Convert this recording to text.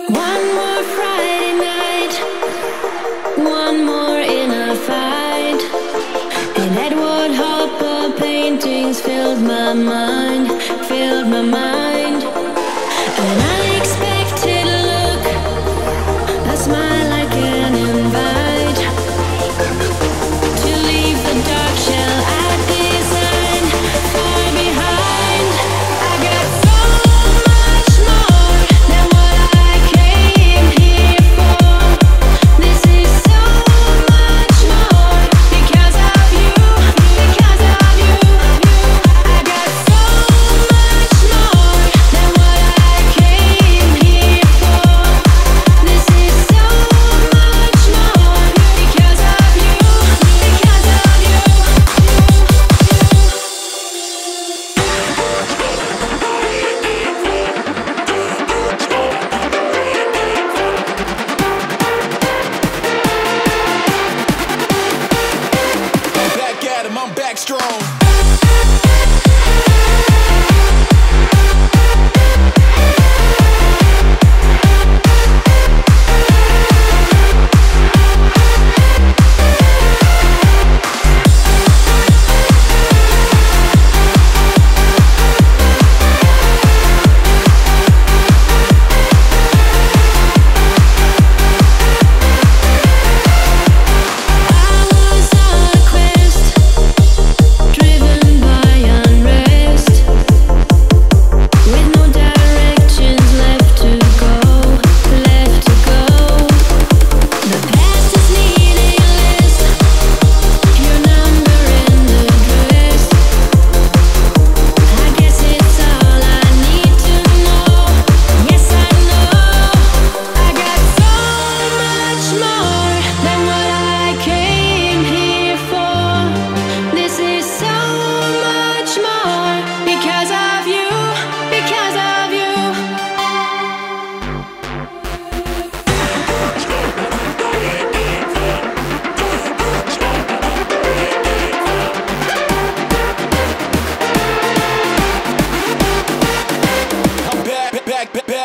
One more Friday night, one more in a fight, and Edward Hopper paintings filled my mind, filled my mind. An unexpected look, a smile I can invite, to leave the dark shell I designed far behind. I got so much more than what I came here for. This is so much more because of you, because of you. I got so much more than what I came here for. This is so much more because of you, because of you. Back at him, I'm back strong. I was on a quest, driven by unrest, with no directions left to go, left to go. The past is meaningless, your number in the dress. I guess it's all I need to know. Yes, I know I got so much more than what I came here for. This is so much more because of you, because of you. I'm back.